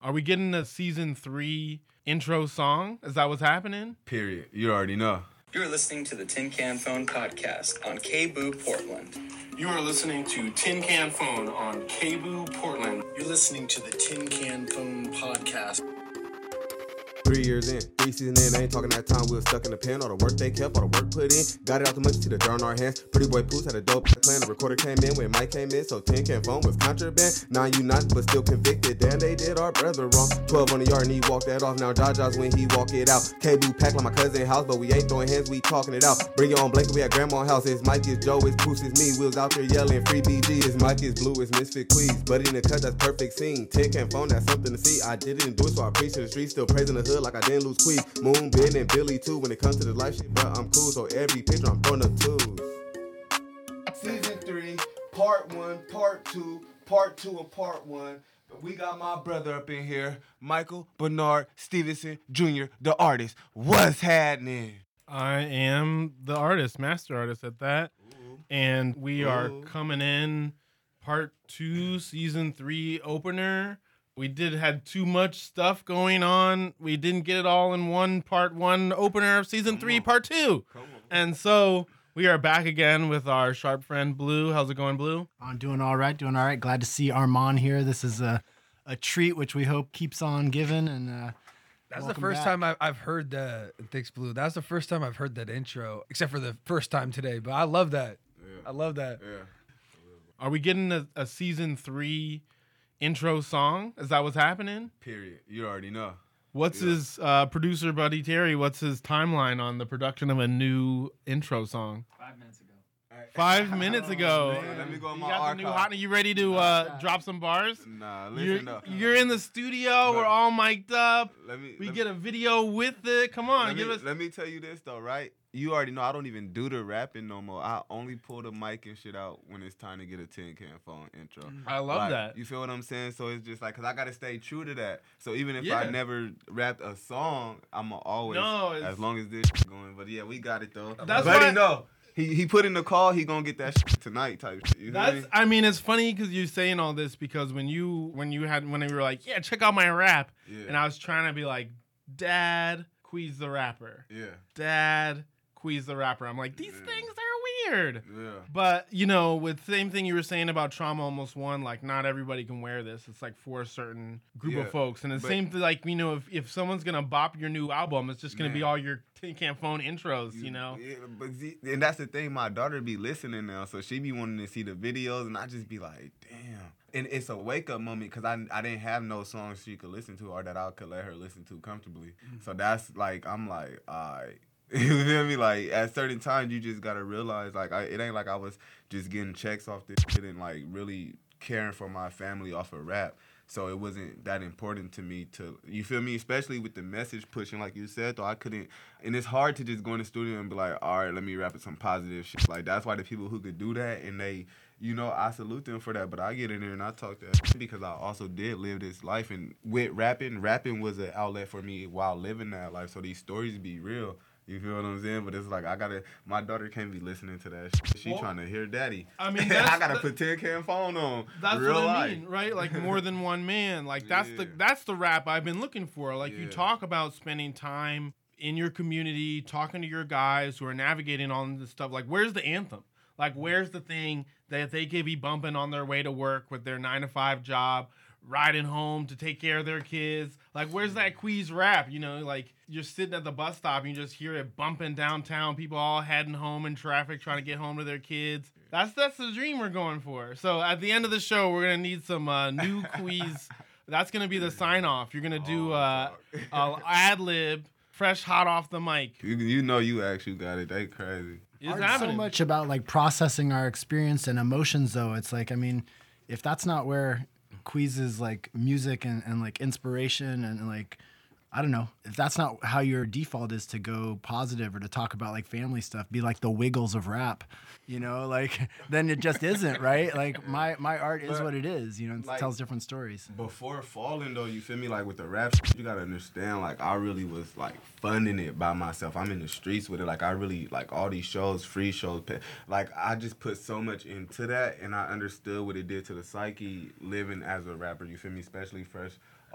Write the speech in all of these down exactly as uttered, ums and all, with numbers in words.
Are we getting a season three intro song? Is that what's happening? Period. You already know. You're listening to the Tin Can Phone podcast on K B O O Portland. You are listening to Tin Can Phone on K B O O Portland. You're listening to the Tin Can Phone podcast. Three years in, three seasons in, I ain't talking that time we was stuck in the pen. All the work they kept, all the work put in. Got it out too much, see the jar in our hands. Pretty boy Poos had a dope plan. The recorder came in when Mike came in, so Tin Can Phone was contraband. Now you not, but still convicted. Damn, they did our brother wrong. twelve on the yard and he walked that off. Now Jaja's when he walk it out. K B O O packed like my cousin house, but we ain't throwing hands, we talking it out. Bring your own blanket, we at grandma's house. It's Mike, it's Joe, it's Poos, it's me. We was out there yelling free B G. It's Mike, it's Blue, it's Misfit Queez. But in the cut, that's perfect scene. Tin Can Phone, that's something to see. I didn't do it, so I preach to the street. Still praising the hood like I didn't lose Queez. Moon, Ben, and Billy too. When it comes to the life shit, but I'm cool. So every picture I'm throwing up twos. Season three, part one, part two, part two, and part one. We got my brother up in here, Michael Bernard Stevenson Junior, the artist. What's happening? I am the artist, master artist at that. Ooh. And we Ooh. are coming in part two, season three opener. We did had too much stuff going on. We didn't get it all in one part one opener of season Come three, on. part two. And so we are back again with our sharp friend Blue. How's it going, Blue? I'm doing all right, doing all right. Glad to see Armand here. This is a, a treat, which we hope keeps on giving. And uh, that's the first back. time I've, I've heard that. Thanks, Blue. That's the first time I've heard that intro, except for the first time today. But I love that. Yeah. I love that. Yeah. Are we getting a, a season three intro song? Is that what's happening? Period. You already know. What's yeah. his uh, producer buddy Terry? What's his timeline on the production of a new intro song? Five minutes ago. Five minutes ago. Man. Let me go in you my got archive. The new hot, you ready to uh, drop some bars? Nah, listen you're, up. You're in the studio. But we're all mic'd up. Let me. We let get me, a video with it. Come on, let give me, us. Let me tell you this though, right? You already know I don't even do the rapping no more. I only pull the mic and shit out when it's time to get a Tin Can Phone intro. I love like, that. You feel what I'm saying? So it's just like, cause I gotta stay true to that. So even if yeah. I never rapped a song, I'ma always, no, as long as this shit going. But yeah, we got it though. That's Buddy, why, no. He he put in the call. He gonna get that shit tonight type shit. You That's. Me? I mean, it's funny because you're saying all this because when you when you had when you were like, yeah, check out my rap, yeah. and I was trying to be like, Dad, Queez the rapper. Yeah. Dad, Queez the rapper. I'm like, these yeah. things are weird. Yeah. But you know, with the same thing you were saying about Trauma Almost Won, like not everybody can wear this. It's like for a certain group yeah. of folks. And the but, same thing, like, you know, if, if someone's gonna bop your new album, it's just gonna man. be all your Tin Can Phone intros, you, you know? Yeah, but see, and that's the thing, my daughter be listening now, so she be wanting to see the videos, and I just be like, damn. And it's a wake-up moment, because I, I didn't have no songs she could listen to or that I could let her listen to comfortably. Mm-hmm. So that's like, I'm like, all right. You feel me? Like, at certain times, you just got to realize, like, I, it ain't like I was just getting checks off this shit and, like, really caring for my family off of rap. So it wasn't that important to me to, you feel me? Especially with the message pushing, like you said, though, I couldn't, and it's hard to just go in the studio and be like, all right, let me rap some positive shit. Like, that's why the people who could do that, and they, you know, I salute them for that. But I get in there and I talk that shit because I also did live this life. And with rapping, rapping was an outlet for me while living that life. So these stories be real. You feel what I'm saying? But it's like, I gotta, my daughter can't be listening to that shit. She well, trying to hear daddy. I mean, I gotta put Tin Can Phone on. That's real what I life. mean, right? Like more than one man. Like that's yeah. the that's the rap I've been looking for. Like yeah. you talk about spending time in your community, talking to your guys who are navigating all this stuff. Like, where's the anthem? Like, where's the thing that they could be bumping on their way to work with their nine to five job, riding home to take care of their kids? Like, where's that Queez rap? You know, like you're sitting at the bus stop and you just hear it bumping downtown, people all heading home in traffic trying to get home to their kids. That's that's the dream we're going for. So at the end of the show, we're gonna need some uh, new Queez. That's gonna be the sign off. You're gonna do uh, uh, ad lib, fresh hot off the mic. You, you know you actually got it. They crazy. It's Art's so much about like processing our experience and emotions, though. It's like, I mean, if that's not where Queez's like music and, and like inspiration and, and like, I don't know, if that's not how your default is to go positive or to talk about like family stuff, be like the Wiggles of rap, you know, like then it just isn't, right? Like my, my art is but, what it is, you know, it like, tells different stories. Before falling though, you feel me? Like with the rap, you gotta understand, like I really was like funding it by myself. I'm in the streets with it. Like I really, like all these shows, free shows, like I just put so much into that and I understood what it did to the psyche living as a rapper, you feel me? Especially fresh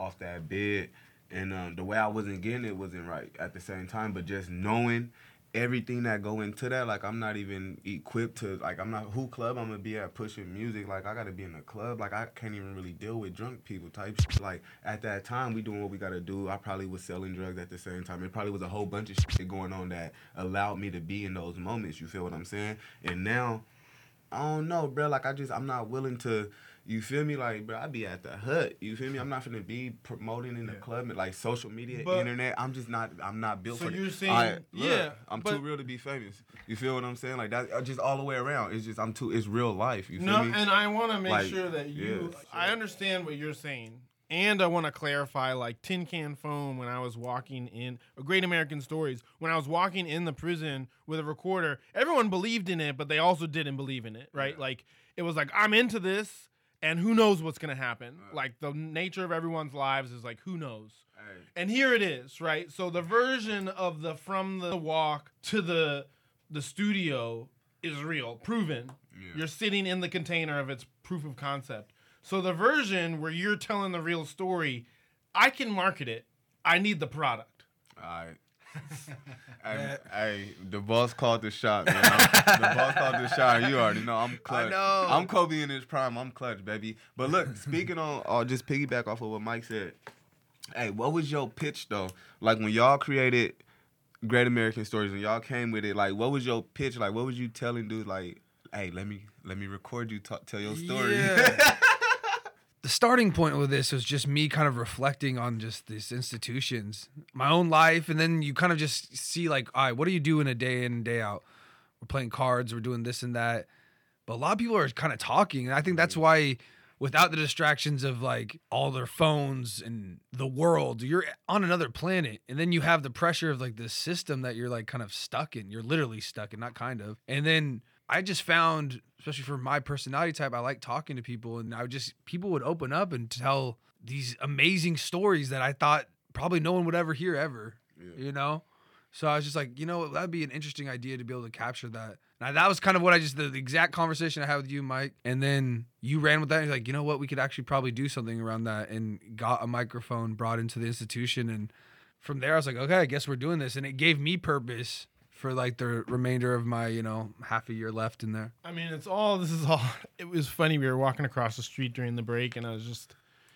off that bed, and um, the way I wasn't getting it wasn't right at the same time. But just knowing everything that go into that, like I'm not even equipped to, like I'm not who club I'm gonna be at pushing music. Like I gotta be in a club. Like I can't even really deal with drunk people type shit. Like at that time we doing what we gotta do. I probably was selling drugs at the same time. It probably was a whole bunch of shit going on that allowed me to be in those moments. You feel what I'm saying? And now, I don't know, bro. Like I just I'm not willing to. You feel me? Like, bro, I be at the hut. You feel me? I'm not finna be promoting in the yeah. club, like social media, but, internet. I'm just not. I'm not built so for. So you're it. saying, I, look, yeah, I'm but, too real to be famous. You feel what I'm saying? Like that, just all the way around. It's just I'm too. It's real life. You feel no, me? And I want to make like, sure that you. Yeah, I understand what you're saying, and I want to clarify. Like Tin Can Phone, when I was walking in Great American Stories, when I was walking in the prison with a recorder, everyone believed in it, but they also didn't believe in it, right? Yeah. Like it was like I'm into this. And who knows what's going to happen? Uh, like, the nature of everyone's lives is like, who knows? Hey. And here it is, right? So the version of the from the walk to the the studio is real, proven. Yeah. You're sitting in the container of its proof of concept. So the version where you're telling the real story, I can market it. I need the product. All right. I, I, the boss called the shot, man. I'm, the boss called the shot. You already know I'm clutch. I know. I'm Kobe in his prime. I'm clutch, baby. But look, speaking on, or just piggyback off of what Mike said. Hey, what was your pitch though? Like when y'all created Great American Stories and y'all came with it, like what was your pitch? Like what was you telling dude? Like, hey, let me let me record you, talk, tell your story. Yeah. The starting point with this was just me kind of reflecting on just these institutions, my own life, and then you kind of just see like, all right, what do you do in a day in and day out? We're playing cards, we're doing this and that. But a lot of people are kind of talking, and I think that's why without the distractions of like all their phones and the world, you're on another planet, and then you have the pressure of like this system that you're like kind of stuck in. You're literally stuck in, not kind of. And then I just found, especially for my personality type, I like talking to people, and I would just, people would open up and tell these amazing stories that I thought probably no one would ever hear ever, yeah. you know? So I was just like, you know, that'd be an interesting idea to be able to capture that. Now that was kind of what I just, the, the exact conversation I had with you, Mike. And then you ran with that and you're like, you know what, we could actually probably do something around that, and got a microphone brought into the institution. And from there I was like, okay, I guess we're doing this. And it gave me purpose for like the remainder of my, you know, half a year left in there. I mean, it's all, this is all, it was funny. We were walking across the street during the break, and I was just,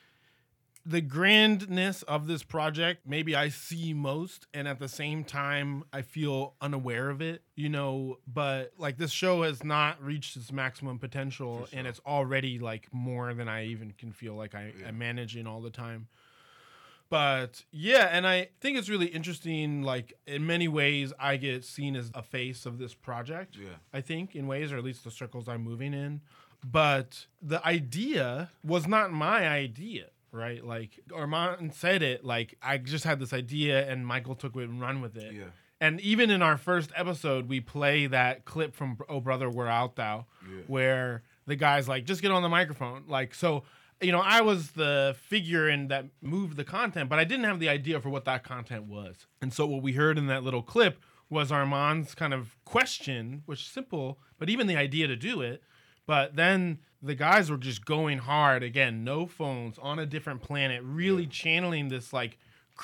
the grandness of this project, maybe I see most, and at the same time, I feel unaware of it, you know, but like this show has not reached its maximum potential, sure. and it's already like more than I even can feel like I, yeah. I'm managing all the time. But yeah, and I think it's really interesting, like in many ways I get seen as a face of this project, yeah. I think in ways, or at least the circles I'm moving in. But the idea was not my idea, right? Like Armand said it, like I just had this idea and Michael took it and run with it. Yeah. And even in our first episode, we play that clip from Oh Brother, Where Art Thou, yeah. where the guy's like, just get on the microphone. Like, so... You know, I was the figure in that moved the content, but I didn't have the idea for what that content was. And so what we heard in that little clip was Armand's kind of question, which is simple, but even the idea to do it. But then the guys were just going hard. Again, no phones, on a different planet, really yeah. channeling this like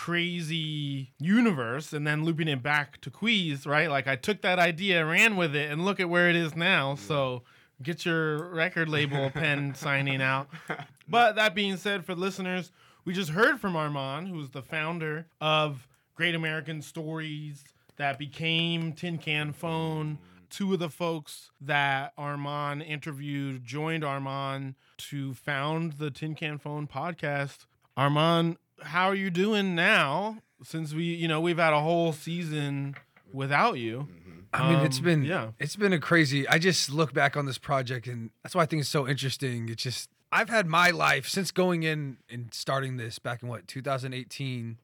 crazy universe and then looping it back to Queez, right? Like I took that idea, ran with it, and look at where it is now. Yeah. So... Get your record label pen signing out. But that being said, for listeners, we just heard from Armand, who's the founder of Great American Stories that became Tin Can Phone. Two of the folks that Armand interviewed joined Armand to found the Tin Can Phone podcast. Armand, how are you doing now? Since we, you know, we've had a whole season without you. I mean, it's been um, yeah. it's been a crazy. I just look back on this project, and that's why I think it's so interesting. It's just I've had my life since going in and starting this back in what two thousand eighteen,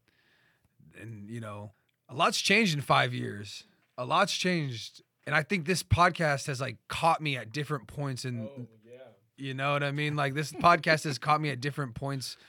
and you know, a lot's changed in five years. A lot's changed, and I think this podcast has like caught me at different points. And oh, yeah. you know what I mean? Like this podcast has caught me at different points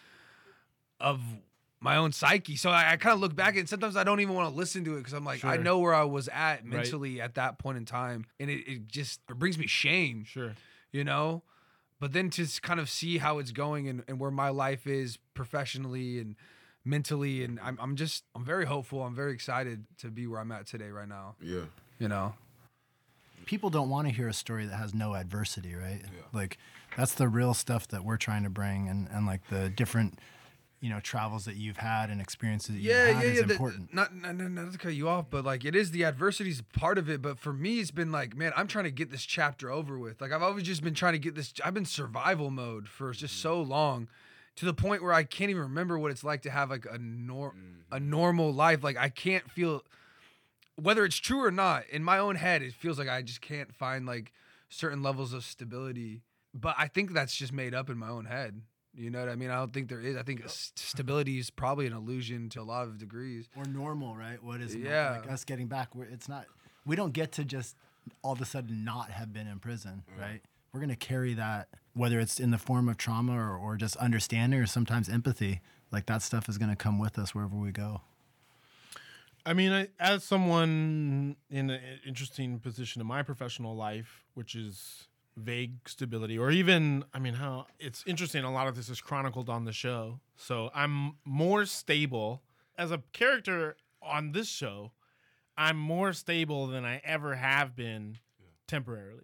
of my own psyche. So I, I kind of look back, and sometimes I don't even want to listen to it because I'm like, sure. I know where I was at mentally right. at that point in time. And it, it just it brings me shame. Sure. You know? but then to s- kind of see how it's going and, and where my life is professionally and mentally, and I'm I'm just I'm very hopeful. I'm very excited to be where I'm at today right now. Yeah. You know. People don't want to hear a story that has no adversity, right? Like that's the real stuff that we're trying to bring, and, and like the different, you know, travels that you've had and experiences that Yeah, you've had yeah, is yeah. the- important. not, not, not, not to cut you off, but like it is the adversity is part of it. But for me, it's been like, man, I'm trying to get this chapter over with. Like I've always just been trying to get this. I've been survival mode for just so long, to the point where I can't even remember what it's like to have like a nor a normal life. Like I can't feel, whether it's true or not, in my own head, it feels like I just can't find like certain levels of stability. But I think that's just made up in my own head. You know what I mean? I don't think there is. I think s- stability is probably an illusion to a lot of degrees. Or normal, right? What is Yeah. like us getting back? Where it's not. We don't get to just all of a sudden not have been in prison, right? We're gonna carry that, whether it's in the form of trauma or, or just understanding or sometimes empathy. Like that stuff is gonna come with us wherever we go. I mean, I, as someone in an interesting position in my professional life, which is vague stability, or even, I mean, how it's interesting, a lot of this is chronicled on the show. So I'm more stable as a character on this show. I'm more stable than I ever have been temporarily.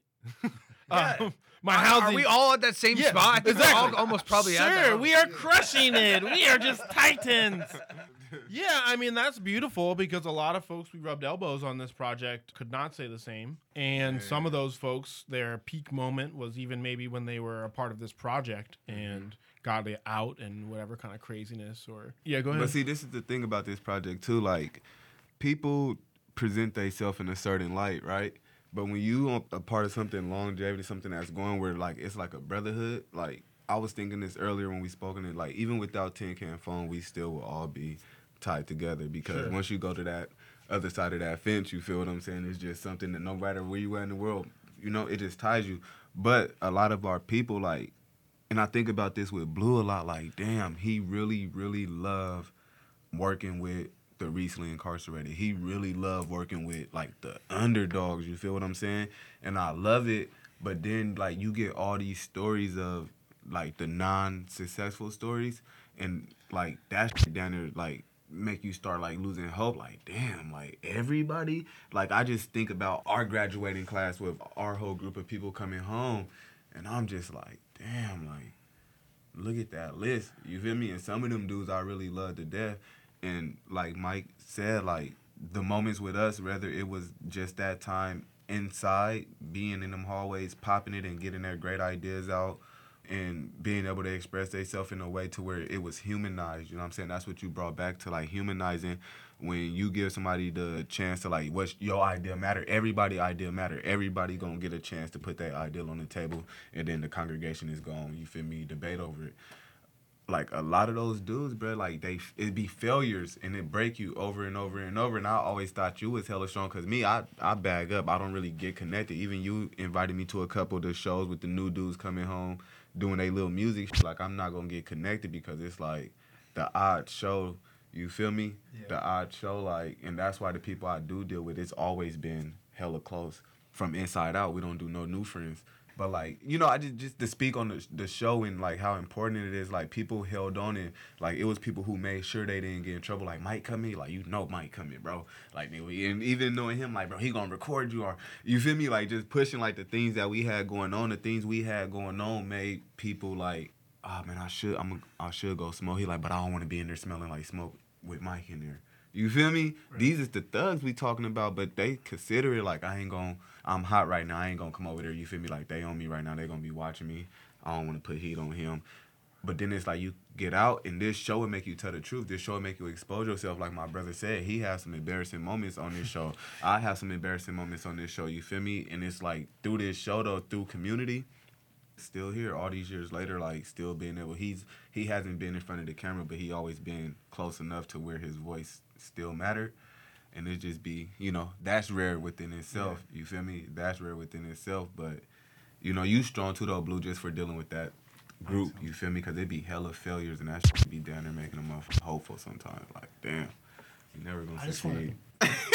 um, my Are- housing. Are we all at that same Yeah, spot? I think exactly. we're all almost probably at Sure, that. we are crushing it. We are just titans. Yeah, I mean, that's beautiful because a lot of folks we rubbed elbows on this project could not say the same. And some of those folks, their peak moment was even maybe when they were a part of this project and got it out and whatever kind of craziness or. Yeah, go ahead. But see, this is the thing about this project too. Like, people present themselves in a certain light, right? But when you are a part of something longevity, something that's going where like it's like a brotherhood. Like I was thinking this earlier when we spoke on it. Like even without Tin Can Phone, we still will all be tied together because Sure. once you go to that other side of that fence, you feel what I'm saying? It's just something that no matter where you are in the world, you know, it just ties you. But a lot of our people like, and I think about this with Blue a lot. Like, damn, he really, really loved working with the recently incarcerated. He really loved working with like the underdogs. You feel what I'm saying? And I love it. But then like you get all these stories of like the non-successful stories, and like that shit down there like make you start like losing hope. Like damn, like everybody. Like I just think about our graduating class with our whole group of people coming home, and I'm just like damn, like look at that list. You feel me? And some of them dudes I really love to death. And like Mike said, like the moments with us, whether it was just that time inside, being in them hallways, popping it and getting their great ideas out and being able to express themselves in a way to where it was humanized. You know what I'm saying? That's what you brought back to like humanizing. When you give somebody the chance to like, what's your idea matter? Everybody idea matter. Everybody gonna get a chance to put their ideal on the table, and then the congregation is gonna, you feel me, debate over it. Like a lot of those dudes, bro, like they, it'd be failures and it break you over and over and over. And I always thought you was hella strong, cause me, I, I bag up. I don't really get connected. Even you invited me to a couple of the shows with the new dudes coming home, doing their little music. Like I'm not gonna get connected because it's like the odd show. You feel me? Yeah. The odd show, like, and that's why the people I do deal with, it's always been hella close from inside out. We don't do no new friends. But like, you know, I just just to speak on the the show and like how important it is. Like people held on and like it was people who made sure they didn't get in trouble. Like Mike coming, like you know Mike coming, bro. Like and even knowing him, like bro, he gonna record you or you feel me? Like just pushing like the things that we had going on. The things we had going on made people like, oh man, I should I'm I should go smoke. He like, but I don't want to be in there smelling like smoke with Mike in there. You feel me? Right. These is the thugs we talking about, but they consider it like I ain't gonna, I'm hot right now. I ain't gonna come over there. You feel me? Like they on me right now. They gonna be watching me. I don't want to put heat on him. But then it's like you get out and this show will make you tell the truth. This show will make you expose yourself. Like my brother said, he has some embarrassing moments on this show. I have some embarrassing moments on this show. You feel me? And it's like through this show though, through community, still here all these years later, like still being able. He's he hasn't been in front of the camera, but he always been close enough to where his voice still mattered. And it just be, you know, that's rare within itself. Yeah. You feel me? That's rare within itself. But, you know, you strong too though, Blue, just for dealing with that group. You feel me? Because it be hella failures and that shit be down there making them hopeful sometimes. Like, damn, you never gonna I just succeed. wanna,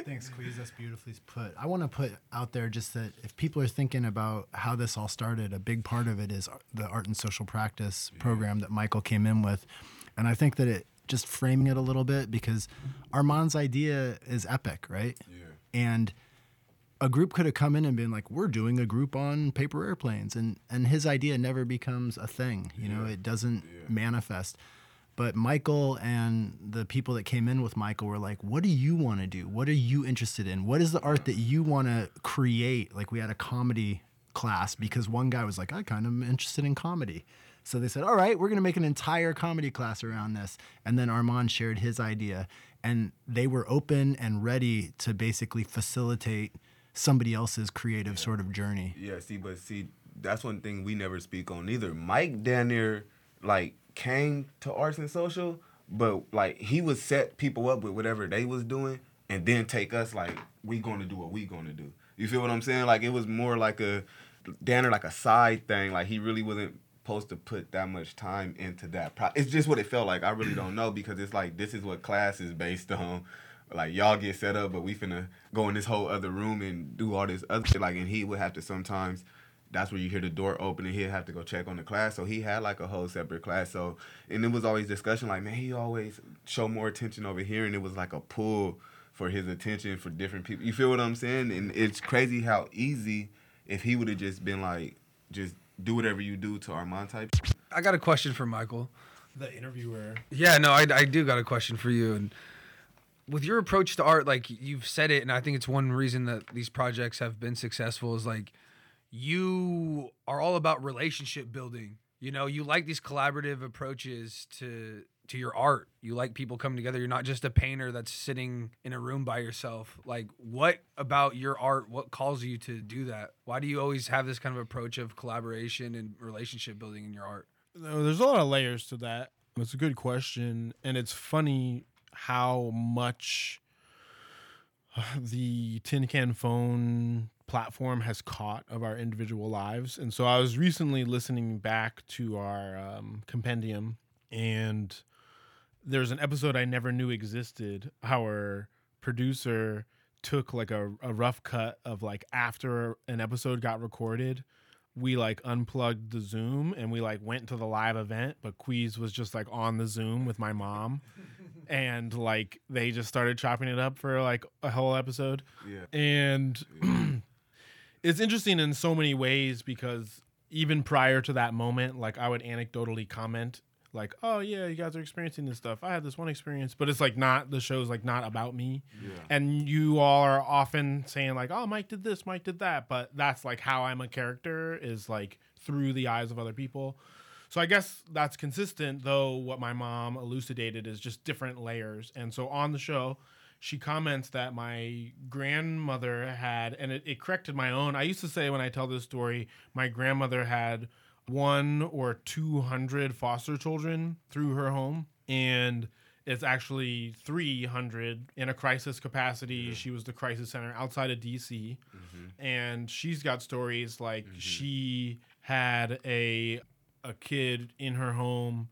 Thanks, Queez. That's beautifully put. I want to put out there just that if people are thinking about how this all started, a big part of it is the art and social practice yeah. program that Michael came in with. And I think that it, just framing it a little bit, because Armand's idea is epic, right? Yeah. And a group could have come in and been like, we're doing a group on paper airplanes. And, and his idea never becomes a thing. You yeah. know, it doesn't yeah. manifest. But Michael and the people that came in with Michael were like, what do you want to do? What are you interested in? What is the art that you want to create? Like, we had a comedy class because one guy was like, I kind of am interested in comedy. So they said, all right, we're going to make an entire comedy class around this. And then Armand shared his idea. And they were open and ready to basically facilitate somebody else's creative yeah. sort of journey. Yeah, see, but see, that's one thing we never speak on either. Mike down there, like, came to arts and social, but like he would set people up with whatever they was doing and then take us like, we gonna do what we gonna do. You feel what I'm saying? Like, it was more like a Danner, like a side thing. Like, he really wasn't supposed to put that much time into that. Pro- it's just what it felt like. I really don't know, because it's like, this is what class is based on. Like, y'all get set up, but we finna go in this whole other room and do all this other shit. Like, and he would have to sometimes, that's where you hear the door open and he'd have to go check on the class. So he had like a whole separate class. So, and it was always discussion like, man, he always show more attention over here. And it was like a pull for his attention for different people. You feel what I'm saying? And it's crazy how easy, if he would have just been like, just do whatever you do to Armand type. I got a question for Michael. The interviewer. Yeah, no, I, I do got a question for you. And with your approach to art, like you've said it, and I think it's one reason that these projects have been successful is like, you are all about relationship building. You know, you like these collaborative approaches to to your art. You like people coming together. You're not just a painter that's sitting in a room by yourself. Like, what about your art, what calls you to do that? Why do you always have this kind of approach of collaboration and relationship building in your art? There's a lot of layers to that. It's a good question. And it's funny how much the Tin Can Phone platform has caught of our individual lives. And so I was recently listening back to our um, compendium, and there's an episode I never knew existed. Our producer took like a, a rough cut of like after an episode got recorded, we like unplugged the Zoom and we like went to the live event, but Queez was just like on the Zoom with my mom. And like they just started chopping it up for like a whole episode. Yeah. And yeah. It's interesting in so many ways, because even prior to that moment, like I would anecdotally comment like, oh yeah, you guys are experiencing this stuff. I had this one experience, but it's like not, the show's like not about me. Yeah. And you all are often saying like, oh, Mike did this, Mike did that. But that's like how I'm a character, is like through the eyes of other people. So I guess that's consistent, though what my mom elucidated is just different layers. And so on the show, she comments that my grandmother had, and it, it corrected my own. I used to say when I tell this story, my grandmother had one or two hundred foster children through her home. And it's actually three hundred in a crisis capacity. Mm-hmm. She was the crisis center outside of D C. Mm-hmm. And she's got stories like mm-hmm. she had a a kid in her home,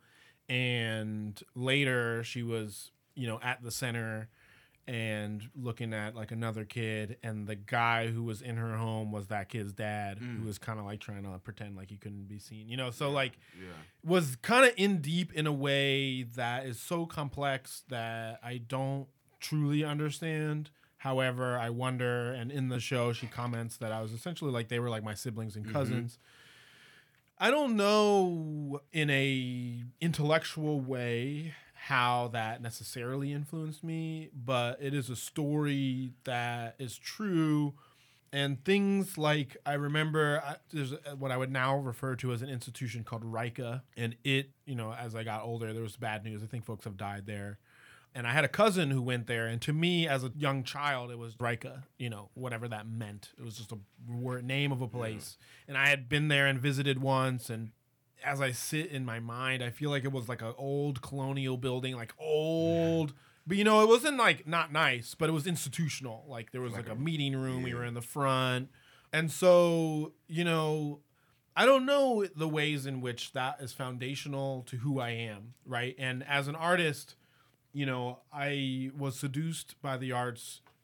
and later she was, you know, at the center and looking at like another kid, and the guy who was in her home was that kid's dad, mm. who was kind of like trying to pretend like he couldn't be seen, you know. So like yeah. was kind of in deep in a way that is so complex that I don't truly understand. However, I wonder, and in the show she comments that I was essentially like, they were like my siblings and cousins. Mm-hmm. I don't know in a intellectual way how that necessarily influenced me, but it is a story that is true. And things like, I remember I, there's a, what I would now refer to as an institution called Rika. And it, you know, as I got older, there was bad news. I think folks have died there. And I had a cousin who went there. And to me, as a young child, it was Rika, you know, whatever that meant. It was just a word, name of a place. Yeah. And I had been there and visited once. And as I sit in my mind, I feel like it was like an old colonial building, like old, yeah. but you know, it wasn't like not nice, but it was institutional. Like there was like, like a, a meeting room. Yeah. We were in the front. And so, you know, I don't know the ways in which that is foundational to who I am. Right. And as an artist, you know, I was seduced by the arts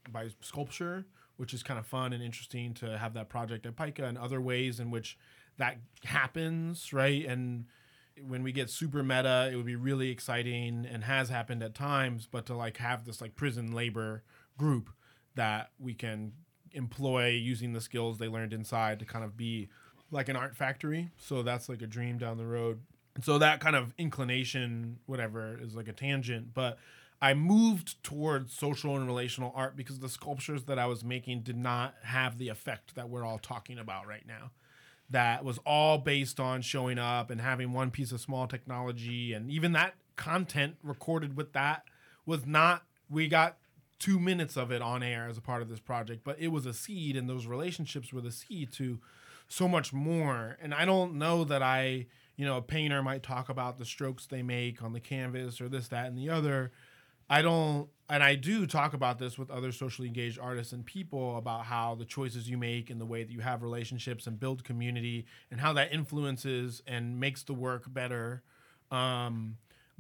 by sculpture, which is kind of fun and interesting to have that project at Pica, and other ways in which that happens, right? And when we get super meta, it would be really exciting and has happened at times, but to like have this like prison labor group that we can employ using the skills they learned inside to kind of be like an art factory. So that's like a dream down the road. And so that kind of inclination, whatever, is like a tangent. But I moved towards social and relational art because the sculptures that I was making did not have the effect that we're all talking about right now. That was all based on showing up and having one piece of small technology. And even that content recorded with that was not, we got two minutes of it on air as a part of this project, but it was a seed, and those relationships were the seed to so much more. And I don't know that I, you know, a painter might talk about the strokes they make on the canvas or this, that, and the other. I don't, and I do talk about this with other socially engaged artists and people about how the choices you make and the way that you have relationships and build community and how that influences and makes the work better. Um,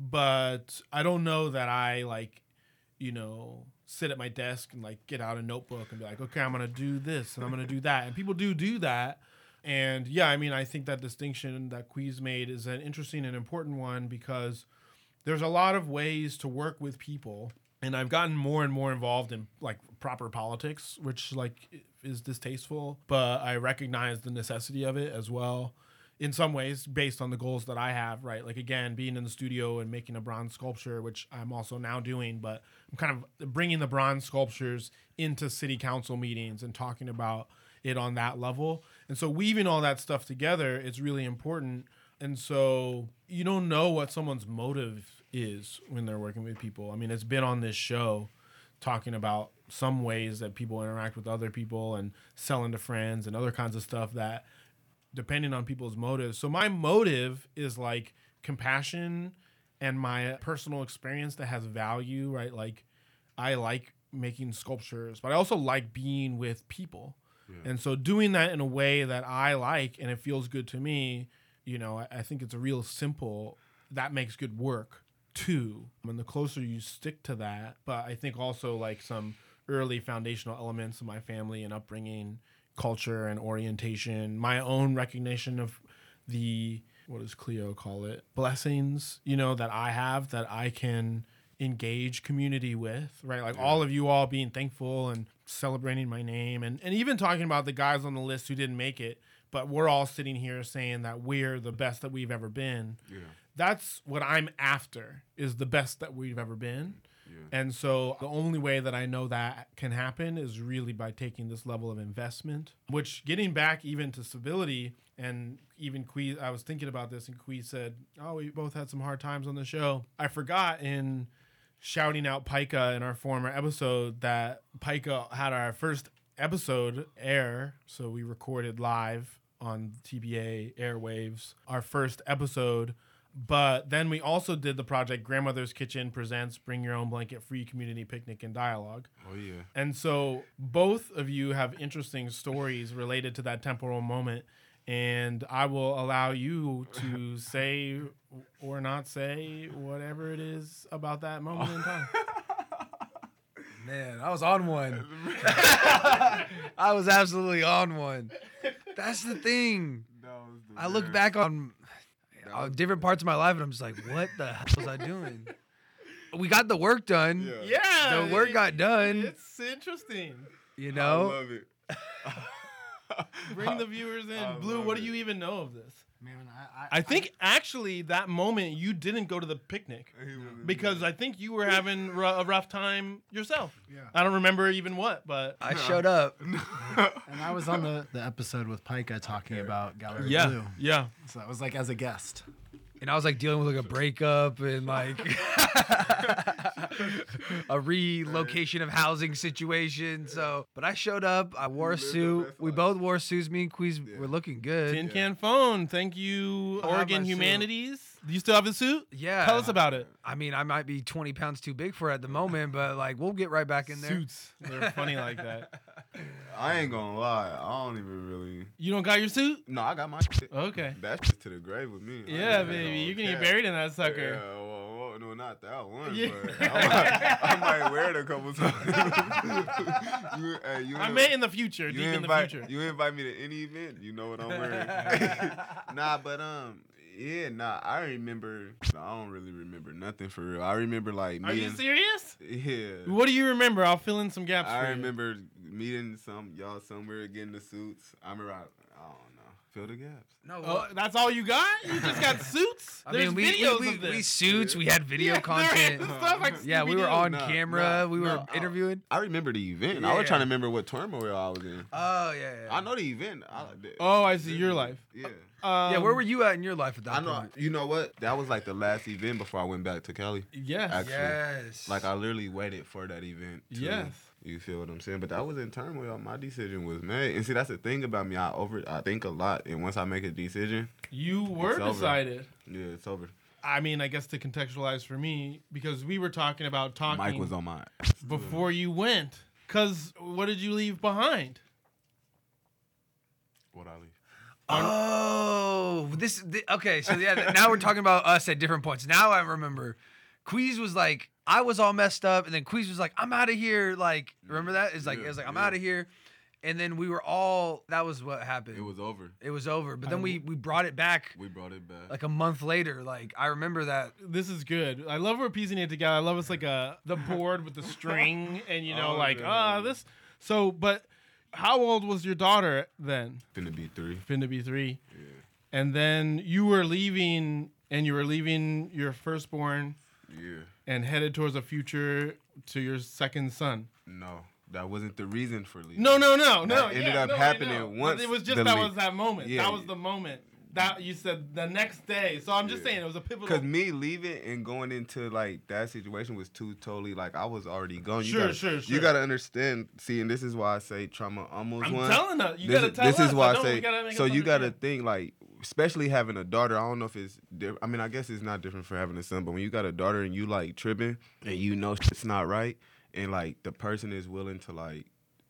but I don't know that I like, you know, sit at my desk and like get out a notebook and be like, okay, I'm going to do this and I'm going to do that. And people do do that. And yeah, I mean, I think that distinction that Quiz made is an interesting and important one because there's a lot of ways to work with people, and I've gotten more and more involved in like proper politics, which like is distasteful, but I recognize the necessity of it as well in some ways based on the goals that I have, right? Like again, being in the studio and making a bronze sculpture, which I'm also now doing, but I'm kind of bringing the bronze sculptures into city council meetings and talking about it on that level. And so weaving all that stuff together is really important. And so you don't know what someone's motive is when they're working with people. I mean, it's been on this show talking about some ways that people interact with other people and selling to friends and other kinds of stuff that depending on people's motives. So my motive is like compassion and my personal experience that has value, right? Like I like making sculptures, but I also like being with people. Yeah. And so doing that in a way that I like and it feels good to me, you know, I think it's a real simple, that makes good work too. And the closer you stick to that, but I think also like some early foundational elements of my family and upbringing, culture and orientation, my own recognition of the, what does Cleo call it? Blessings, you know, that I have that I can engage community with, right? Like yeah. all of you all being thankful and celebrating my name and, and even talking about the guys on the list who didn't make it. But we're all sitting here saying that we're the best that we've ever been. Yeah. That's what I'm after, is the best that we've ever been. Yeah. And so the only way that I know that can happen is really by taking this level of investment, which getting back even to civility, and even Quiz, I was thinking about this, and Quiz said, oh, we both had some hard times on the show. I forgot in shouting out Pica in our former episode that Pica had our first episode air, so we recorded live on T B A airwaves, our first episode. But then we also did the project Grandmother's Kitchen Presents Bring Your Own Blanket Free Community Picnic and Dialogue. Oh, yeah. And so both of you have interesting stories related to that temporal moment. And I will allow you to say or not say whatever it is about that moment in time. Man, I was on one. I was absolutely on one. That's the thing. The I look man. back on uh, different parts of my life and I'm just like, what the hell was I doing? We got the work done. Yeah. yeah the work got done. It's interesting. You know? I love it. Bring the viewers in. I Blue, what do you even know of this? Man, I, I, I think I, actually that moment you didn't go to the picnic because I think you were having r- a rough time yourself. Yeah. I don't remember even what, but I showed up. And I was on the, the episode with Pica talking about Gallery yeah. Blue. Yeah. So I was like as a guest. And I was like dealing with like a breakup and like a relocation of housing situation. So, but I showed up. I wore a suit. We both wore suits. Me and Quiz yeah. were looking good. Tin Can Phone. Thank you, Oregon Humanities. Do you still have the suit? Yeah. Tell us about it. I mean, I might be twenty pounds too big for it at the moment, but like we'll get right back in there. Suits. They're funny like that. I ain't gonna lie. I don't even really. You don't got your suit? No, I got my shit. Okay. That's just to the grave with me. Yeah, baby. You're gonna get buried in that sucker. Yeah, well, well, no, not that one, Yeah. but I might, I might wear it a couple times. you, hey, you I in- meant in the future, you deep in the invite, future. You invite me to any event, you know what I'm wearing. Nah, but um, yeah, nah. I remember. I don't really remember nothing for real. I remember like Are you meeting. serious? Yeah. What do you remember? I'll fill in some gaps. I for you. remember meeting some y'all somewhere, getting the suits. I remember. I, I don't know. Fill the gaps. No, Oh, that's all you got? You just got suits? I There's mean, we, videos we, of we, this. we suits, we had video Yeah, there content. is stuff like Yeah, we were Scooby-Doo. on Nah, camera. nah, we were no, I- interviewing. I remember the event. I was Yeah. trying to remember what turmoil I was in. Oh, yeah, yeah. I know the event. I, Oh, I see your life. Yeah. Um, yeah, where were you at in your life at that I know. point? You know what? That was like the last event before I went back to Cali. Yes. Actually. Yes. Like I literally waited for that event. To, Yes. You feel what I'm saying? But that was in turmoil. My decision was made. And see, that's the thing about me. I over. I think a lot. And once I make a decision, You were It's over. decided. yeah, it's over. I mean, I guess to contextualize for me, because we were talking about talking Mike was on my. before you went. Because what did you leave behind? What I leave? Oh, this, thi- okay. So yeah, now we're talking about us at different points. Now I remember, Queez was like, I was all messed up, and then Queez was like, I'm out of here. Like, remember that? It's like Yeah, it was like I'm yeah. out of here, and then we were all. That was what happened. It was over. It was over. But then I- we we brought it back We brought it back. like a month later. Like I remember that. This is good. I love we're piecing it together. I love it's like a the board with the string, and you know, Oh, like yeah. ah, this. So, but how old was your daughter then? Finna be three. Finna be three. Yeah. And then you were leaving, and you were leaving your firstborn Yeah. and headed towards a future to your second son. No, that wasn't the reason for leaving. No, no, no, That no. ended yeah, up no, I happening know. But once it was just the that leave- was that moment. Yeah. That was the moment. That you said the next day. So I'm just Yeah. saying it was a pivotal. Because me leaving and going into like that situation was too totally like I was already gone. You Sure, gotta, sure, sure. You gotta understand. See, and this is why I say trauma almost I'm won. telling her. You this, gotta tell This us. is why I I know we say. gotta make So us you gotta understand. think like, especially having a daughter. I don't know if it's. Diff- I mean, I guess it's not different for having a son. But when you got a daughter and you like tripping and you know it's not right, and like the person is willing to like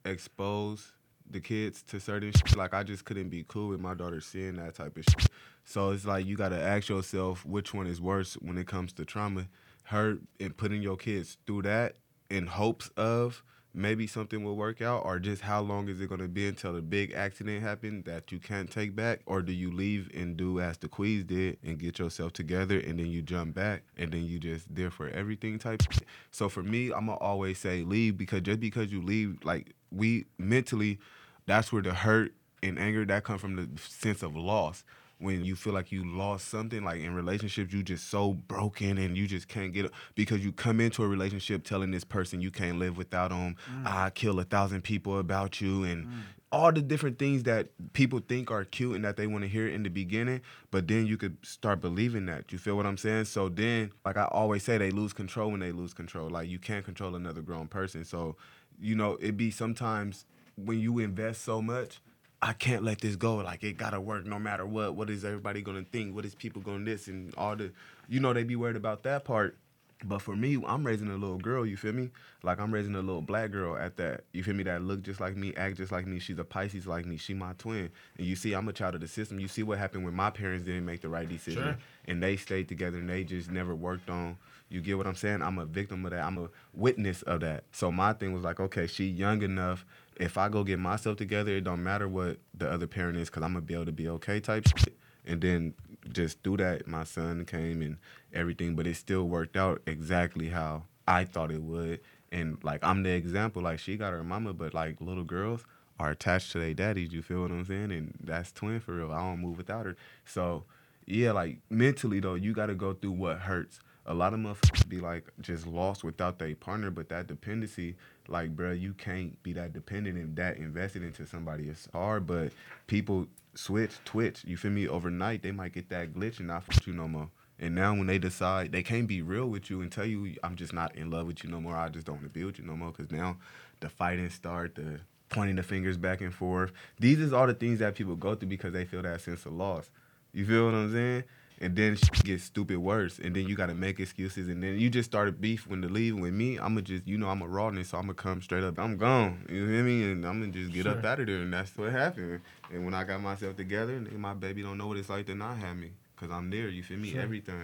expose the kids to certain shit. Like I just couldn't be cool with my daughter seeing that type of shit. So it's like you gotta ask yourself which one is worse when it comes to trauma. Her and putting your kids through that in hopes of maybe something will work out, or just how long is it gonna be until the big accident happened that you can't take back, or do you leave and do as the Queez did and get yourself together and then you jump back and then you just there for everything type shit. So for me, I'm gonna always say leave, because just because you leave, like we mentally, that's where the hurt and anger that come from, the sense of loss. When you feel like you lost something, like in relationships, you just so broken and you just can't get it because you come into a relationship telling this person you can't live without them. Mm. I kill a thousand people about you, and all the different things that people think are cute and that they want to hear in the beginning. But then you could start believing that. You feel what I'm saying? So then, like I always say, they lose control when they lose control. Like you can't control another grown person. So, you know, it be sometimes when you invest so much, I can't let this go. Like, it gotta work no matter what. What is everybody gonna think? What is people gonna this? And all the, you know, they be worried about that part. But for me, I'm raising a little girl, you feel me? Like, I'm raising a little black girl at that, you feel me? That look just like me, act just like me. She's a Pisces like me. She my twin. And you see, I'm a child of the system. You see what happened when my parents didn't make the right decision. Sure. And they stayed together and they just never worked on. You get what I'm saying? I'm a victim of that. I'm a witness of that. So my thing was like, okay, she young enough. If I go get myself together, it don't matter what the other parent is, because I'm going to be able to be okay type shit. And then just through that, my son came and everything, but it still worked out exactly how I thought it would. And, like, I'm the example. Like, she got her mama, but, like, little girls are attached to their daddies, you feel what I'm saying? And that's twin for real. I don't move without her. So, yeah, like, mentally, though, you got to go through what hurts. A lot of motherfuckers be, like, just lost without their partner, but that dependency, like, bro, you can't be that dependent and that invested into somebody. It's hard, but people switch, twitch, you feel me? Overnight, they might get that glitch and not fuck you no more. And now when they decide, they can't be real with you and tell you, I'm just not in love with you no more. I just don't want to be with you no more. Because now the fighting start, the pointing the fingers back and forth. These is all the things that people go through because they feel that sense of loss. You feel what I'm saying? And then shit gets stupid worse. And then you got to make excuses. And then you just started beef when to leave. With me, I'm going to just, you know, I'm a rawness, so I'm going to come straight up. I'm gone. You feel me? And I'm going to just get up Sure. out of there. And that's what happened. And when I got myself together, and my baby don't know what it's like to not have me. Because I'm there. You feel me? Sure. Everything.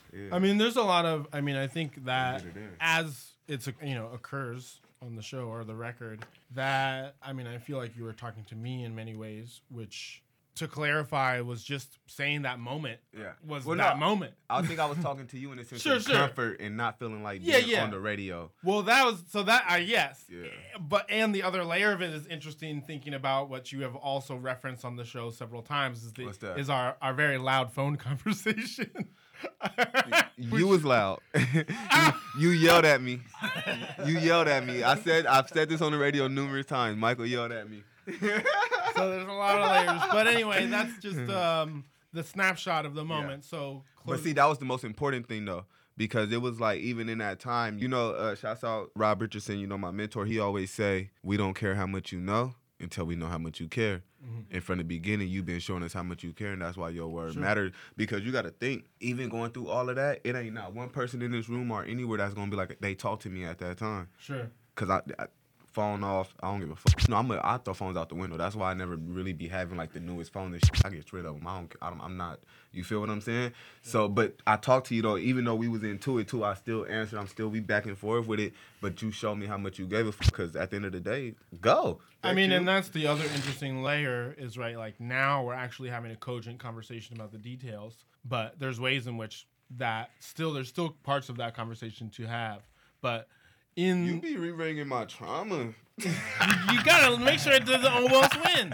Yeah. I mean, there's a lot of. I mean, I think that Get it in. as it's you know occurs on the show or the record, that I mean, I feel like you were talking to me in many ways, which to clarify was just saying that moment. Yeah. Was Well, that no, moment? I think I was talking to you in a sense Sure, of sure. comfort and not feeling like Yeah, being yeah. on the radio. Well, that was so that I yes, Yeah. but and the other layer of it is interesting. Thinking about what you have also referenced on the show several times is the What's that? is our our very loud phone conversation. You was loud. you, you yelled at me. You yelled at me. I said I've said this on the radio numerous times. Michael yelled at me. So there's a lot of layers. But anyway, that's just um, the snapshot of the moment. So, But see, that was the most important thing though, because it was like even in that time, you know, uh, shouts out Rob Richardson, you know, my mentor. He always say, "We don't care how much you know until we know how much you care." Mm-hmm. And from the beginning, you've been showing us how much you care, and that's why your word mattered. Because you got to think, even going through all of that, it ain't not one person in this room or anywhere that's gonna be like they talked to me at that time. sure. Cause I, I phone off, I don't give a fuck. No, I'm a, I throw phones out the window. That's why I never really be having like the newest phone and shit. I get rid of them. I don't, I don't. I'm not. You feel what I'm saying? So, but I talked to you though. Even though we was into it too, I still answered. I'm still we back and forth with it. But you showed me how much you gave a fuck. Cause at the end of the day, go. I mean, you. and that's the other interesting layer is right. Like now we're actually having a cogent conversation about the details, but there's ways in which that still there's still parts of that conversation to have, but. In, You be re-ringing my trauma. you gotta make sure it doesn't almost win.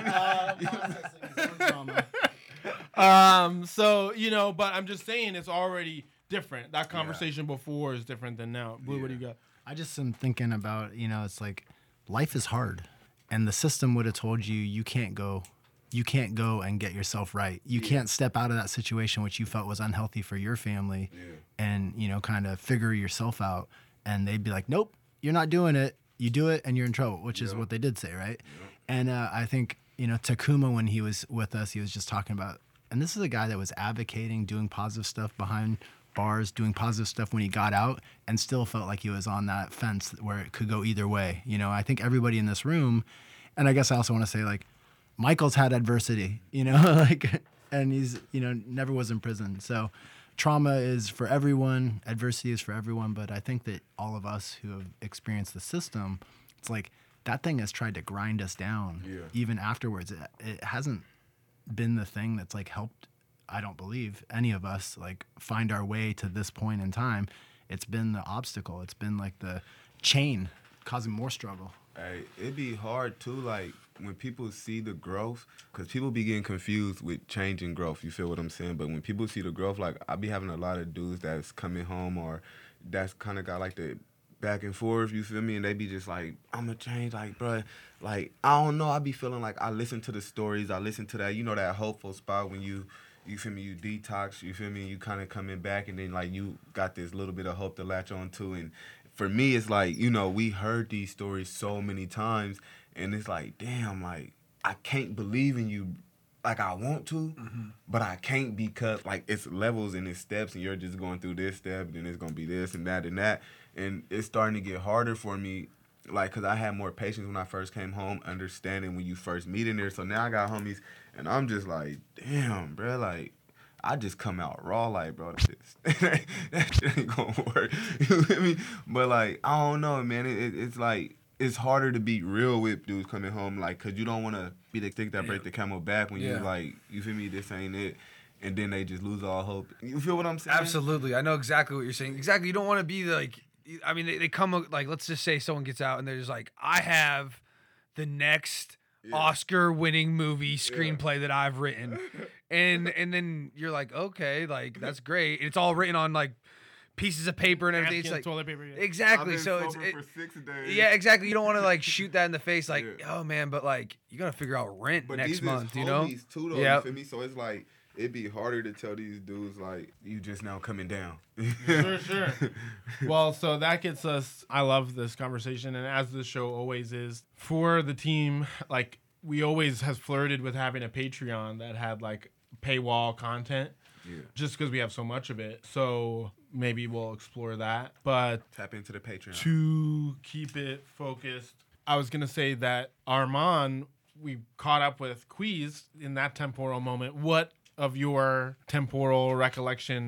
um. So you know, but I'm just saying it's already different. That conversation before is different than now. Blue, what do you got? I just am thinking about, you know, it's like life is hard, and the system would have told you you can't go, you can't go and get yourself right. You can't step out of that situation which you felt was unhealthy for your family, and you know, kind of figure yourself out. And they'd be like, nope, you're not doing it. You do it and you're in trouble, which is what they did say, right? And uh, I think, you know, Takuma, when he was with us, he was just talking about, and this is a guy that was advocating, doing positive stuff behind bars, doing positive stuff when he got out, and still felt like he was on that fence where it could go either way. You know, I think everybody in this room, and I guess I also want to say, like, Michael's had adversity, you know, like, and he's, you know, never was in prison. So trauma is for everyone, adversity is for everyone, but I think that all of us who have experienced the system, it's like that thing has tried to grind us down. Yeah. Even afterwards. It, it hasn't been the thing that's like helped, I don't believe, any of us like find our way to this point in time. It's been the obstacle. It's been like the chain causing more struggle. Hey, it'd be hard too, like when people see the growth, because people be getting confused with change and growth. You feel what I'm saying? But when people see the growth, like I be having a lot of dudes that's coming home or that's kind of got like the back and forth. You feel me? And they be just like, I'm gonna change, like, bruh, like I don't know. I be feeling like I listen to the stories, I listen to that, you know, that hopeful spot when you. You feel me? You detox. You feel me? You kind of coming back, and then like you got this little bit of hope to latch on to. And for me, it's like, you know, we heard these stories so many times, and it's like, damn, like I can't believe in you, like I want to, mm-hmm. but I can't because like it's levels and it's steps, and you're just going through this step, and then it's gonna be this and that and that, and it's starting to get harder for me. Like, cause I had more patience when I first came home, understanding when you first meet in there. So now I got homies, and I'm just like, damn, bro, like, I just come out raw, like, bro, that shit, that shit ain't gonna work. You feel me? But like, I don't know, man. It, it, it's like it's harder to be real with dudes coming home, like, cause you don't want to be the stick that break the camel back when Yeah. you like, you feel me? This ain't it. And then they just lose all hope. You feel what I'm saying? Absolutely. I know exactly what you're saying. Exactly. You don't want to be like, I mean, they, they come, like, let's just say someone gets out and they're just like, I have the next Yeah. Oscar-winning movie screenplay that I've written. And and then you're like, okay, like, that's great. It's all written on, like, pieces of paper and everything. It's Napkins, like, toilet paper. Yeah. exactly. So it's, it, for six days. yeah, exactly. You don't want to, like, shoot that in the face, like, Yeah. oh, man, but, like, you got to figure out rent But next these month, is you know? homies too, though, Yep. you feel me? So it's like, it'd be harder to tell these dudes, like, you just now coming down. Sure, sure. Well, so that gets us. I love this conversation, and as the show always is for the team, like we always has flirted with having a Patreon that had like paywall content, Yeah. just because we have so much of it. So maybe we'll explore that. But Tap into the Patreon. to keep it focused, I was gonna say that Armand, we caught up with Queez in that temporal moment. What of your temporal recollection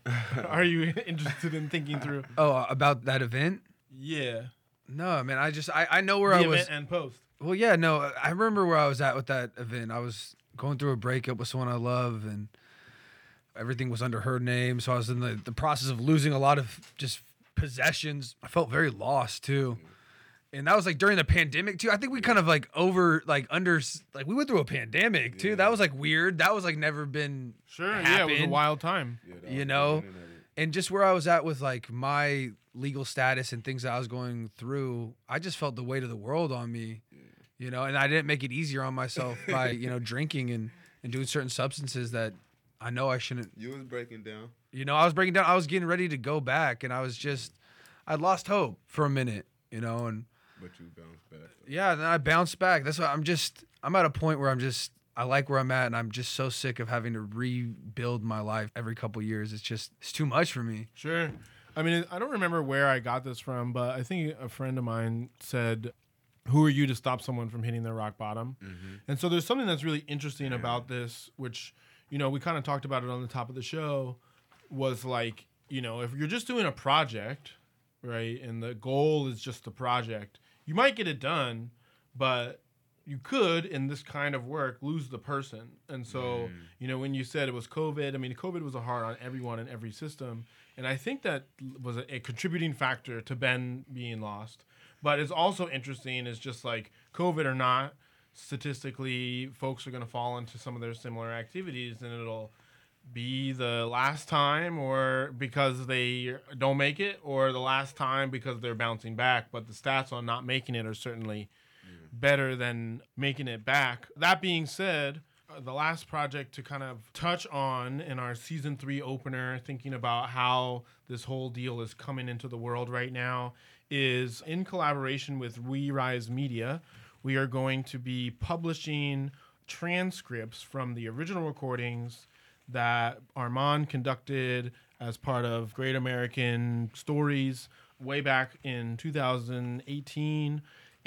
Are you interested in thinking through? Oh, about that event? Yeah. No, man. I just I, I know where The I event was. and post. Well, yeah, no. I remember where I was at with that event. I was going through a breakup with someone I love, and everything was under her name. So I was in the, the process of losing a lot of just possessions. I felt very lost too. And that was like during the pandemic too. I think we kind of like over, like under, like we went through a pandemic too. That was like weird. That was like never been Sure. Yeah, it was a happened, wild time. Yeah, that you was know? the beginning of it. And just where I was at with like my legal status and things that I was going through, I just felt the weight of the world on me, you know, and I didn't make it easier on myself by, you know, drinking and, and doing certain substances that I know I shouldn't. You was breaking down. You know, I was breaking down. I was getting ready to go back, and I was just, I lost hope for a minute, you know, and But you bounced back. yeah, then I bounced back. That's why I'm just, I'm at a point where I'm just, I like where I'm at, and I'm just so sick of having to rebuild my life every couple years. It's just, it's too much for me. Sure. I mean, I don't remember where I got this from, but I think a friend of mine said, who are you to stop someone from hitting their rock bottom? Mm-hmm. And so there's something that's really interesting about this, which, you know, we kind of talked about it on the top of the show, was like, you know, if you're just doing a project, right, and the goal is just the project, you might get it done, but you could, in this kind of work, lose the person. And so, Mm. you know, when you said it was COVID, I mean, COVID was a hard on everyone in every system. And I think that was a, a contributing factor to Ben being lost. But it's also interesting is just like COVID or not, statistically, folks are going to fall into some of their similar activities, and it'll be the last time or because they don't make it, or the last time because they're bouncing back. But the stats on not making it are certainly better than making it back. That being said, uh, the last project to kind of touch on in our season three opener, thinking about how this whole deal is coming into the world right now, is in collaboration with We Rise Media. We are going to be publishing transcripts from the original recordings that Armand conducted as part of Great American Stories way back in two thousand eighteen.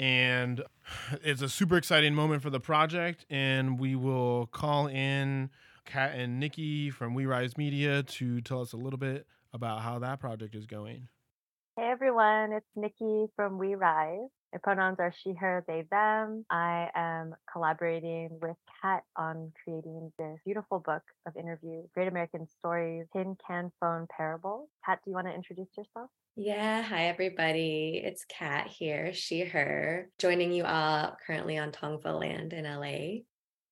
And it's a super exciting moment for the project. And we will call in Kat and Nikki from We Rise Media to tell us a little bit about how that project is going. Hey everyone, it's Nikki from We Rise. My pronouns are she, her, they, them. I am collaborating with Kat on creating this beautiful book of interviews, Great American Stories, Tin Can Phone Parables. Kat, do you want to introduce yourself? Yeah, hi everybody. It's Kat here, she, her, joining you all currently on Tongva land in L A.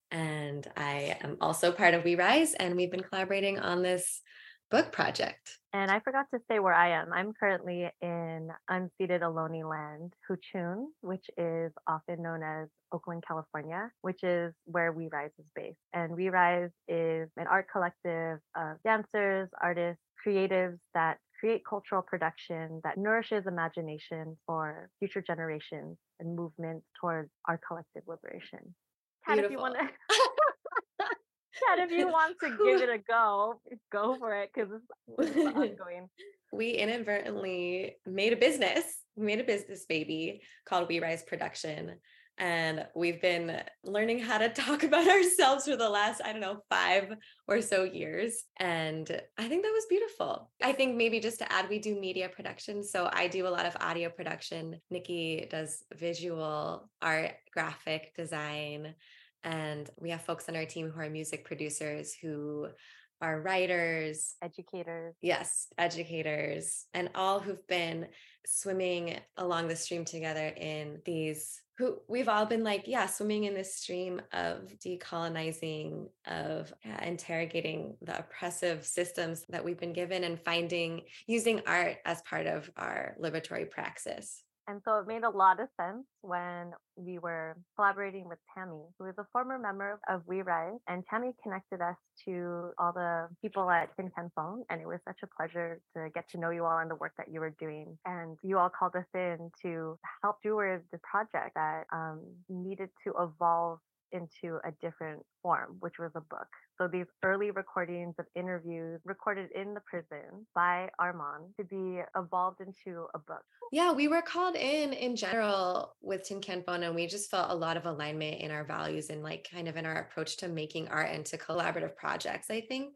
And I am also part of We Rise, and we've been collaborating on this book project. And I forgot to say where I am. I'm currently in unceded Ohlone land, Huchun, which is often known as Oakland, California, which is where We Rise is based. And We Rise is an art collective of dancers, artists, creatives that create cultural production that nourishes imagination for future generations and movements towards our collective liberation. Kat, if you want to... Kat, if you want to give it a go, go for it, because it's, it's ongoing. We inadvertently made a business. We made a business baby called We Rise Production. And we've been learning how to talk about ourselves for the last, I don't know, five or so years. And I think that was beautiful. I think maybe just to add, we do media production. So I do a lot of audio production. Nikki does visual art, graphic design. And we have folks on our team who are music producers, who are writers, educators. Yes, educators, and all who've been swimming along the stream together in these, who we've all been like, yeah, swimming in this stream of decolonizing, of yeah, interrogating the oppressive systems that we've been given, and finding, using art as part of our liberatory praxis. And so it made a lot of sense when we were collaborating with Tammy, who is a former member of We Rise. And Tammy connected us to all the people at Tin Can Phone. And it was such a pleasure to get to know you all and the work that you were doing. And you all called us in to help steward the project that um, needed to evolve into a different form, which was a book. So these early recordings of interviews recorded in the prison by Armand to be evolved into a book. Yeah, we were called in in general with Tin Can Phone, and we just felt a lot of alignment in our values and like kind of in our approach to making art and to collaborative projects, I think.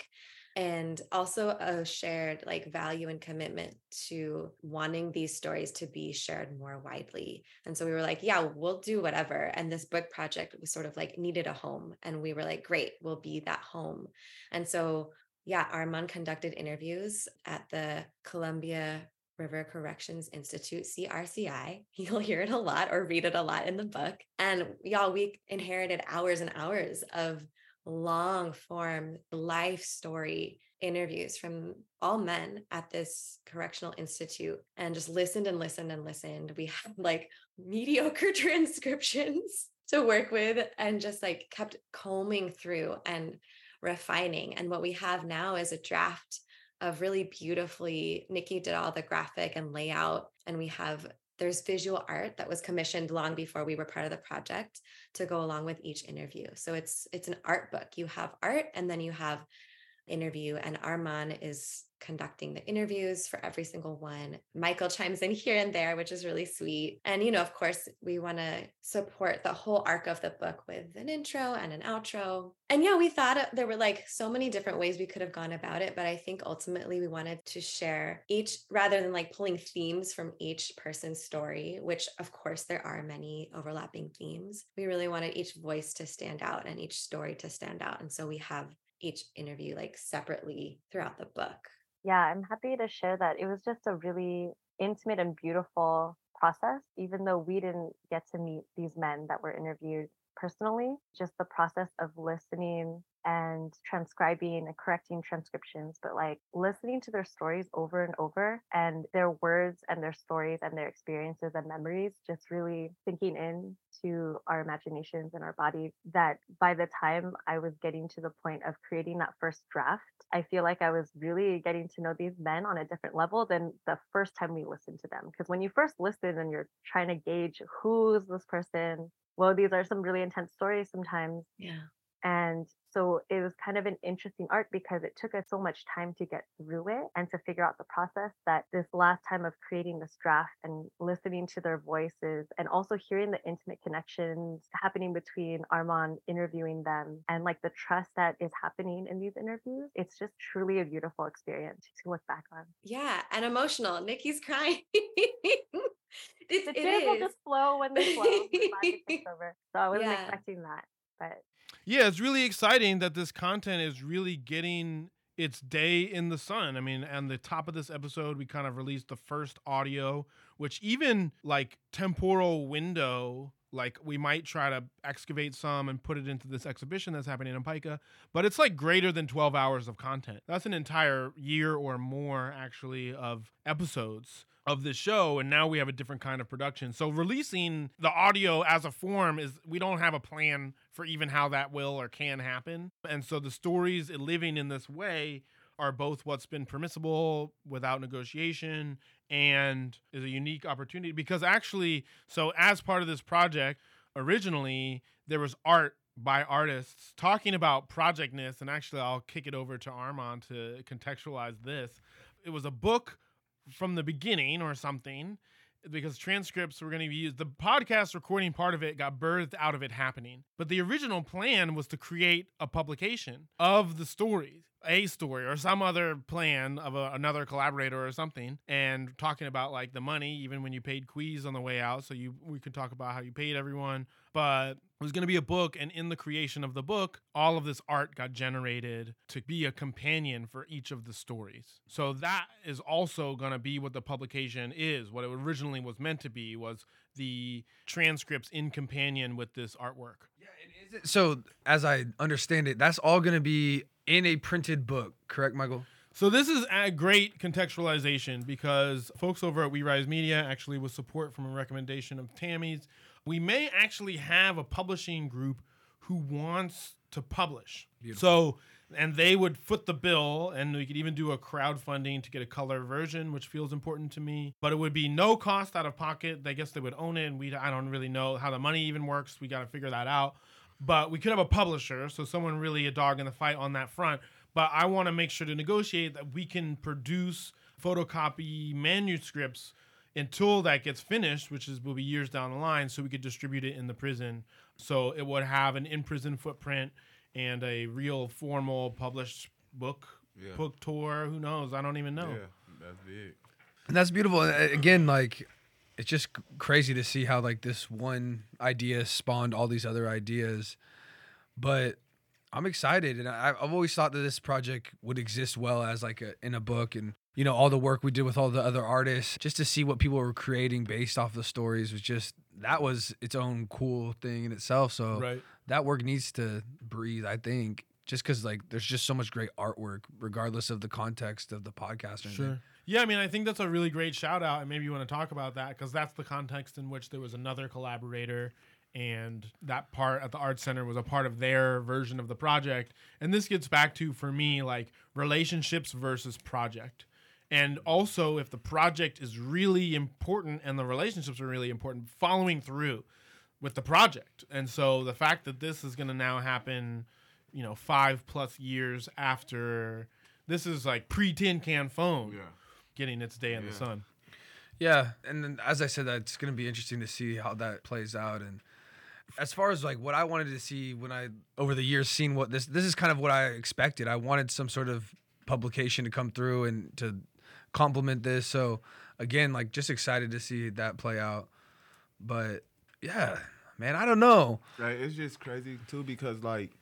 and also a shared like value and commitment to wanting these stories to be shared more widely. And so we were like, yeah, we'll do whatever. And this book project was sort of like needed a home. And we were like, great, we'll be that home. And so, yeah, Armand conducted interviews at the Columbia River Corrections Institute, C R C I. You'll hear it a lot or read it a lot in the book. And y'all, we inherited hours and hours of long form life story interviews from all men at this correctional institute, and just listened and listened and listened. We had like mediocre transcriptions to work with, and just like kept combing through and refining. And what we have now is a draft of really beautifully, Nikki did all the graphic and layout, and we have there's visual art that was commissioned long before we were part of the project to go along with each interview. So it's it's an art book. You have art, and then you have interview, and Armand is conducting the interviews for every single one. Michael chimes in here and there, which is really sweet. And, you know, of course, we want to support the whole arc of the book with an intro and an outro. And yeah, we thought there were like so many different ways we could have gone about it. But I think ultimately we wanted to share each, rather than like pulling themes from each person's story, which of course there are many overlapping themes. We really wanted each voice to stand out and each story to stand out. And so we have each interview like separately throughout the book. Yeah, I'm happy to share that it was just a really intimate and beautiful process, even though we didn't get to meet these men that were interviewed personally. Just the process of listening and transcribing and correcting transcriptions, but like listening to their stories over and over, and their words and their stories and their experiences and memories just really sinking in to our imaginations and our bodies, that by the time I was getting to the point of creating that first draft, I feel like I was really getting to know these men on a different level than the first time we listened to them. Because when you first listen and you're trying to gauge who's this person, well, these are some really intense stories sometimes. Yeah. And so it was kind of an interesting arc because it took us so much time to get through it and to figure out the process, that this last time of creating this draft and listening to their voices and also hearing the intimate connections happening between Armand interviewing them and like the trust that is happening in these interviews, it's just truly a beautiful experience to look back on. Yeah, and emotional. Nikki's crying. It's, the it tears will is. just flow when they flow. when the magic takes over. So I wasn't Yeah. expecting that, but Yeah, it's really exciting that this content is really getting its day in the sun. I mean, on the top of this episode, we kind of released the first audio, which even like temporal window, like we might try to excavate some and put it into this exhibition that's happening in Pica, but it's like greater than twelve hours of content. That's an entire year or more actually of episodes of this show, and now we have a different kind of production. So releasing the audio as a form is, we don't have a plan for even how that will or can happen. And so the stories living in this way are both what's been permissible without negotiation and is a unique opportunity because actually, so as part of this project, originally there was art by artists talking about projectness, and actually I'll kick it over to Armand to contextualize this. It was a book from the beginning or something, because transcripts were going to be used. The podcast recording part of it got birthed out of it happening. But the original plan was to create a publication of the stories, a story or some other plan of a, another collaborator or something, and talking about like the money, even when you paid Queez on the way out. So you we could talk about how you paid everyone. But it was going to be a book, and in the creation of the book, all of this art got generated to be a companion for each of the stories. So that is also going to be what the publication is. What it originally was meant to be was the transcripts in companion with this artwork. Yeah, and is it, so as I understand it, that's all going to be in a printed book, correct, Michael? So this is a great contextualization because folks over at We Rise Media, actually with support from a recommendation of Tammy's, we may actually have a publishing group who wants to publish. Beautiful. So, and they would foot the bill, and we could even do a crowdfunding to get a color version, which feels important to me. But it would be no cost out of pocket. I guess they would own it, and we I don't really know how the money even works. We got to figure that out. But we could have a publisher, so someone really a dog in the fight on that front. But I want to make sure to negotiate that we can produce photocopy manuscripts until that gets finished, which is will be years down the line, so we could distribute it in the prison. So it would have an in-prison footprint and a real formal published book Yeah. book tour. Who knows? I don't even know. Yeah, that's big. And that's beautiful. And again, like, it's just c- crazy to see how like this one idea spawned all these other ideas. But I'm excited, and I, I've always thought that this project would exist well as like a, in a book, and you know all the work we did with all the other artists, just to see what people were creating based off the stories was just that was its own cool thing in itself. So Right. that work needs to breathe, I think, just because like there's just so much great artwork, regardless of the context of the podcast. Or anything. Sure. Yeah, I mean, I think that's a really great shout out, and maybe you want to talk about that because that's the context in which there was another collaborator, and that part at the Art Center was a part of their version of the project. And this gets back to, for me, like relationships versus project. And also, if the project is really important and the relationships are really important, following through with the project. And so the fact that this is going to now happen, you know, five plus years after, this is like pre-Tin Can Phone. Yeah. Getting its day in the Yeah. sun. Yeah, and then, as I said, that it's going to be interesting to see how that plays out. And as far as like what I wanted to see when I over the years seen what this this is kind of what I expected. I wanted some sort of publication to come through and to complement this. So again, like just excited to see that play out. But yeah, man, I don't know. Right, it's just crazy too because like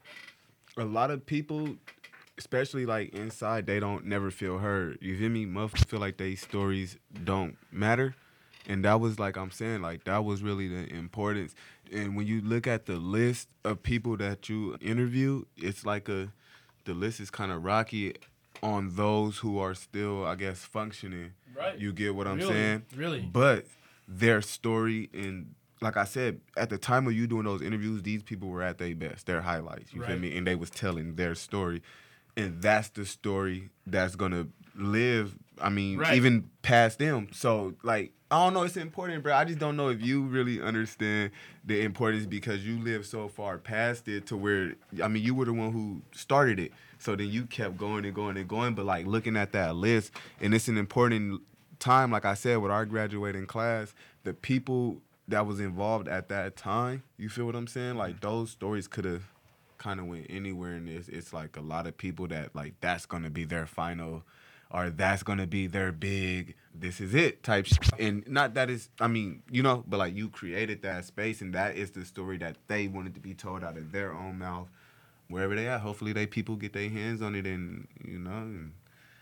a lot of people, especially like inside, they don't never feel heard. You feel me? Motherfuckers feel like they stories don't matter. And that was like I'm saying, like that was really the importance. And when you look at the list of people that you interview, it's like a the list is kind of rocky on those who are still, I guess, functioning. Right. You get what I'm Really, saying? really. But their story, and like I said, at the time of you doing those interviews, these people were at their best, their highlights. You feel Right. me? And they was telling their story. And that's the story that's gonna live. I mean, Right. even past them. So, like, I don't know. It's important, bro. I just don't know if you really understand the importance because you live so far past it to where, I mean, you were the one who started it. So then you kept going and going and going. But like looking at that list, and it's an important time. Like I said, with our graduating class, the people that was involved at that time. You feel what I'm saying? Like those stories could have kind of went anywhere in this. It's like a lot of people that like that's gonna be their final, or that's gonna be their big, this is it type shit. And not that it's, I mean, you know, but like you created that space, and that is the story that they wanted to be told out of their own mouth, wherever they at. Hopefully, they people get their hands on it, and you know, and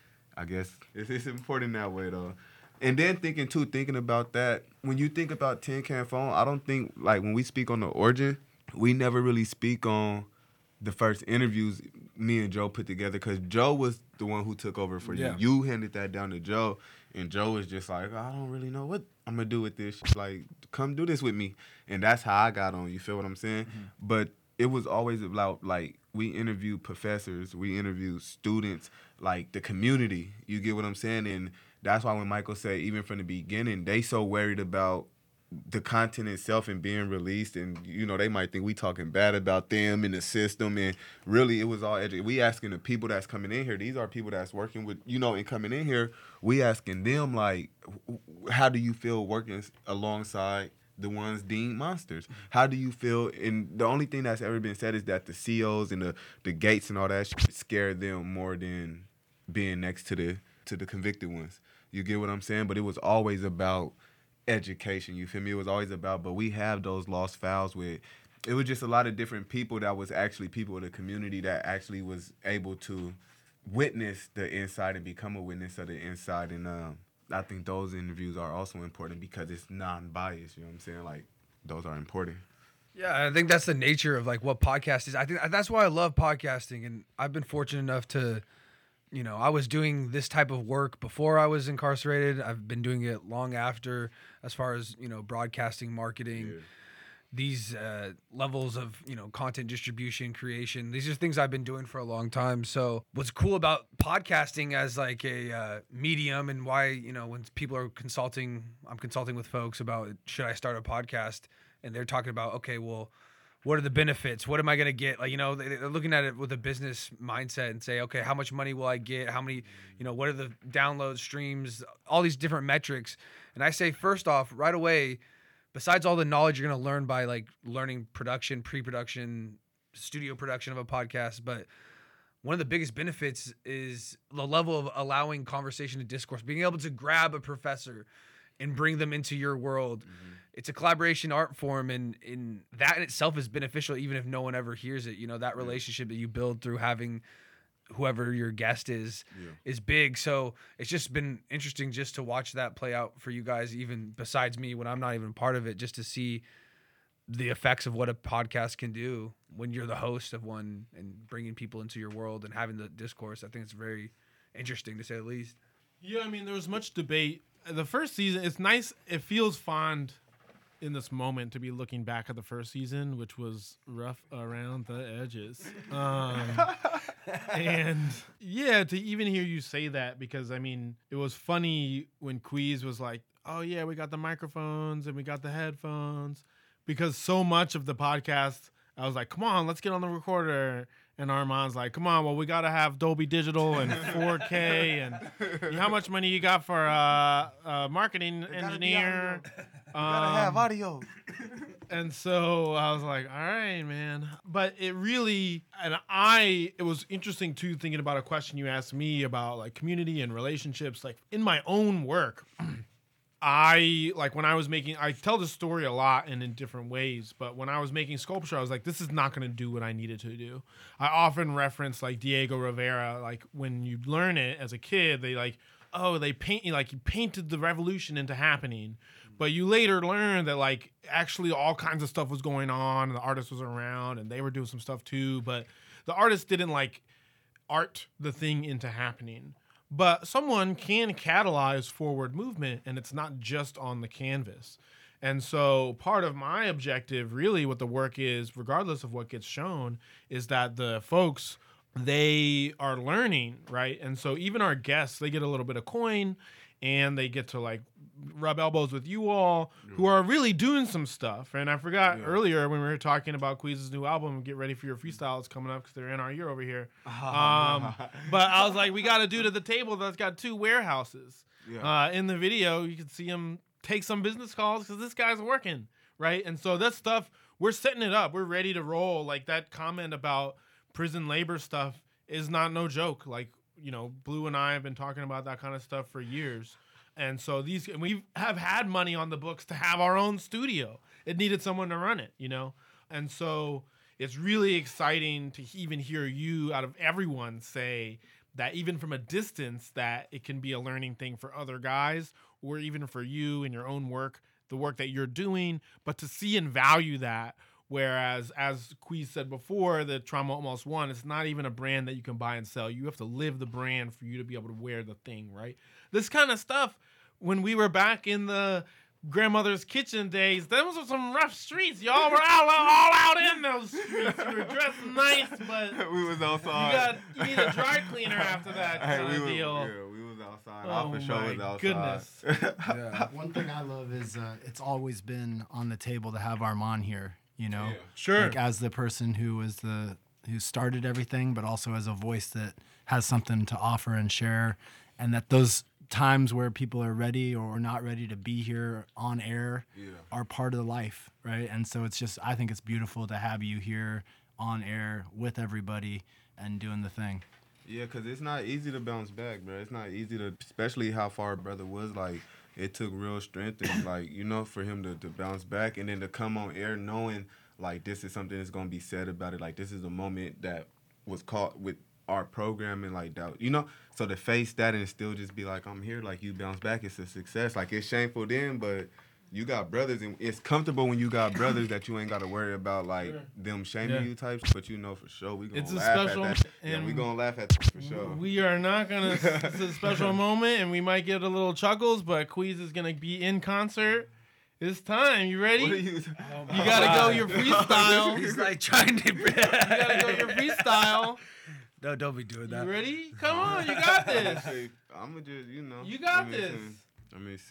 I guess it's, it's important that way though. And then thinking too, thinking about that, when you think about Tin Can Phone, I don't think like when we speak on the origin, we never really speak on the first interviews me and Joe put together, because Joe was the one who took over for Yeah. you. You handed that down to Joe, and Joe was just like, I don't really know what I'm gonna do with this. Like, come do this with me, and that's how I got on. You feel what I'm saying? Mm-hmm. But it was always about like we interviewed professors, we interviewed students, like the community. You get what I'm saying? And that's why when Michael said, even from the beginning, they so worried about the content itself and being released, and you know they might think we talking bad about them in the system, and really it was all edu- we asking the people that's coming in here. These are people that's working with, you know, and coming in here. We asking them like, how do you feel working alongside the ones deemed monsters? How do you feel? And the only thing that's ever been said is that the C Os and the the gates and all that shit scared them more than being next to the to the convicted ones. You get what I'm saying? But it was always about education, you feel me? It was always about, but we have those lost files with, it was just a lot of different people that was actually people in the community that actually was able to witness the inside and become a witness of the inside. And um, I think those interviews are also important because it's non-biased, you know what I'm saying? Like, those are important. Yeah, I think that's the nature of like what podcast is. I think that's why I love podcasting, and I've been fortunate enough to, you know, I was doing this type of work before I was incarcerated. I've been doing it long after, as far as, you know, broadcasting, marketing, Yeah. these uh, levels of, you know, content distribution, creation. These are things I've been doing for a long time. So what's cool about podcasting as like a uh, medium, and why, you know, when people are consulting, I'm consulting with folks about should I start a podcast, and they're talking about, okay, well, what are the benefits? What am I going to get? Like, you know, they're looking at it with a business mindset and say, okay, how much money will I get? How many, you know, what are the downloads, streams, all these different metrics. And I say, first off, right away, besides all the knowledge you're going to learn by like learning production, pre-production, studio production of a podcast, but one of the biggest benefits is the level of allowing conversation and discourse, being able to grab a professor and bring them into your world. Mm-hmm. It's a collaboration art form, and, and that in itself is beneficial, even if no one ever hears it. You know, that relationship that you build through having whoever your guest is yeah. is big. So it's just been interesting just to watch that play out for you guys, even besides me when I'm not even part of it, just to see the effects of what a podcast can do when you're the host of one and bringing people into your world and having the discourse. I think it's very interesting, to say the least. Yeah, I mean, there was much debate. The first season, it's nice. It feels fond in this moment to be looking back at the first season, which was rough around the edges. Um, and yeah, to even hear you say that, because I mean, it was funny when Queez was like, oh yeah, we got the microphones and we got the headphones, because so much of the podcast, I was like, come on, let's get on the recorder. And Armand's like, come on, well, we got to have Dolby Digital and four K. And how much money you got for a uh, uh, marketing engineer? You got to have audio. And so I was like, all right, man. But it really, and I, it was interesting too, thinking about a question you asked me about like community and relationships, like in my own work. I, like when I was making, I tell this story a lot and in different ways, but when I was making sculpture, I was like, this is not going to do what I needed to do. I often reference like Diego Rivera, like when you learn it as a kid, they like, oh, they paint you, like you painted the revolution into happening. But you later learn that like actually all kinds of stuff was going on and the artist was around and they were doing some stuff too. But the artist didn't like art the thing into happening. But someone can catalyze forward movement, and it's not just on the canvas. And so part of my objective, really what the work is, regardless of what gets shown, is that the folks, they are learning, right? And so even our guests, they get a little bit of coin, and they get to like rub elbows with you all yeah. who are really doing some stuff. And I forgot yeah. earlier when we were talking about Queez's new album, Get Ready for Your Freestyles coming up because they're in our year over here. Um, but I was like, we got a dude at the table that's got two warehouses. Yeah. Uh, in the video, you can see him take some business calls because this guy's working, right? And so that stuff, we're setting it up. We're ready to roll. Like that comment about prison labor stuff is not no joke. Like, you know, Blue and I have been talking about that kind of stuff for years. And so these, we have had money on the books to have our own studio. It needed someone to run it, you know? And so it's really exciting to even hear you out of everyone say that even from a distance that it can be a learning thing for other guys or even for you in your own work, the work that you're doing, but to see and value that. Whereas, as Queez said before, the Trauma Almost Won, it's not even a brand that you can buy and sell. You have to live the brand for you to be able to wear the thing, right? This kind of stuff, when we were back in the grandmother's kitchen days, those were some rough streets. Y'all were all, all out in those streets. You were dressed nice, but we was outside. You, got, you need a dry cleaner after that hey, kind we of was, deal. Yeah, we was outside. Oh, I for sure my was outside. goodness. Yeah. One thing I love is uh, it's always been on the table to have Armand here. You know, yeah. Sure. Like as the person who was the who started everything, but also as a voice that has something to offer and share, and that those times where people are ready or not ready to be here on air yeah. are part of the life, right? And so it's just, I think it's beautiful to have you here on air with everybody and doing the thing. Yeah, because it's not easy to bounce back, bro. It's not easy to, especially how far brother was, like, it took real strength and, like, you know, for him to, to bounce back and then to come on air knowing, like, this is something that's going to be said about it. Like, this is a moment that was caught with our programming, like, that, you know? So to face that and still just be like, I'm here, like, you bounce back, it's a success. Like, it's shameful then, but you got brothers, and it's comfortable when you got brothers that you ain't got to worry about, like, sure. them shaming yeah. you types, but you know for sure we going to laugh special, at that. Yeah, we going to laugh at that for sure. We are not going to, it's a special moment, and we might get a little chuckles, but Queez is going to be in concert. It's time. You ready? You, oh you got to go your freestyle. He's like trying to. You got to go your freestyle. No, don't be doing that. You ready? Come on, you got this. I'm going to just, you know. You got this. See. Let me see.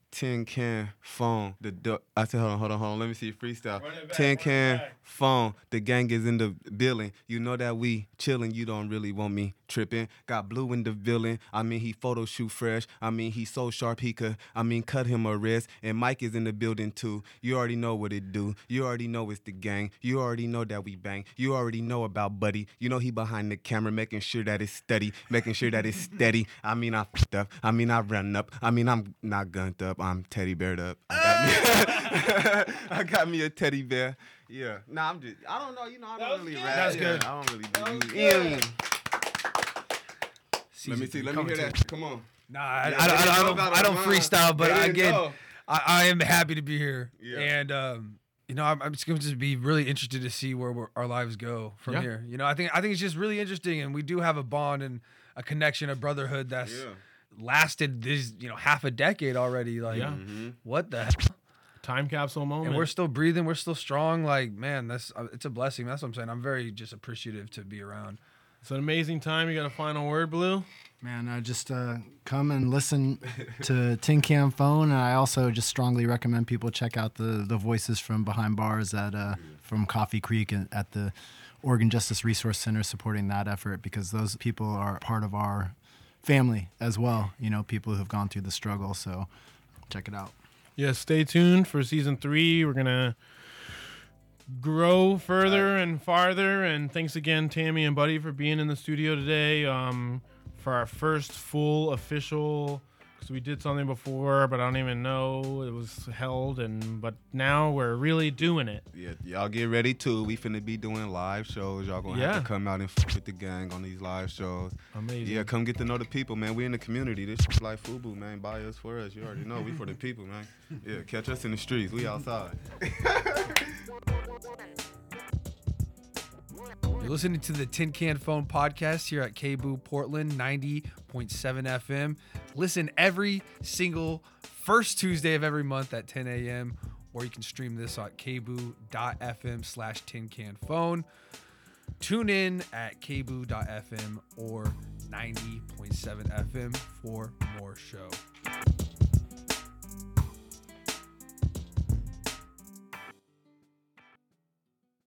Tin Can Phone. The, the I said, hold on, hold on, hold on. Let me see freestyle. Tin Can Phone. The gang is in the building. You know that we chilling. You don't really want me tripping. Got Blue in the villain. I mean, he photo shoot fresh. I mean, he so sharp he could. I mean, cut him a wrist. And Mike is in the building too. You already know what it do. You already know it's the gang. You already know that we bang. You already know about Buddy. You know he behind the camera, making sure that it's steady, making sure that it's steady. I mean, I f***ed up. I mean, I run up. I mean, I'm not gunned up. I'm teddy beared up. I got, me, I got me a teddy bear. Yeah. Nah, I'm just, I don't know. You know, I don't really good. rap. That's Yeah, good. I don't really That do was you. good. Let me see. Let me hear that. Come on. Nah, I, Yeah, I, they I, didn't I know don't. about I don't it, huh? freestyle, but They didn't again, know. I, I am happy to be here, Yeah. and um, you know, I'm, I'm just going to just be really interested to see where we're, our lives go from Yeah. here. You know, I think I think it's just really interesting, and we do have a bond and a connection, a brotherhood that's Yeah. lasted this, you know, half a decade already. Like, Yeah. what the hell? Time capsule moment. And we're still breathing. We're still strong. Like, man, that's uh, it's a blessing. That's what I'm saying. I'm very just appreciative to be around. It's an amazing time. You got a final word, Blue? Man, uh, just uh, come and listen to Tin Can Phone. And I also just strongly recommend people check out the the voices from behind bars at uh, from Coffee Creek and at the Oregon Justice Resource Center, supporting that effort, because those people are part of our family as well. You know, people who have gone through the struggle. So check it out. Yeah, stay tuned for season three. We're gonna grow further and farther. And thanks again, Tammy and Buddy, for being in the studio today um, for our first full official. Because we did something before, but I don't even know it was held. And but now we're really doing it. Yeah, y'all get ready too. We finna be doing live shows. Y'all gonna Yeah. have to come out and f- with the gang on these live shows. Amazing. Yeah, come get to know the people, man. We in the community. This shit like FUBU, man. Buy us for us. You already know we for the people, man. Yeah, catch us in the streets. We outside. You're listening to the Tin Can Phone podcast here at K B O O Portland ninety point seven F M. Listen every single first Tuesday of every month at ten a.m. or you can stream this at kboo.fm slash tin can phone. Tune in at kboo.fm or ninety point seven F M for more show.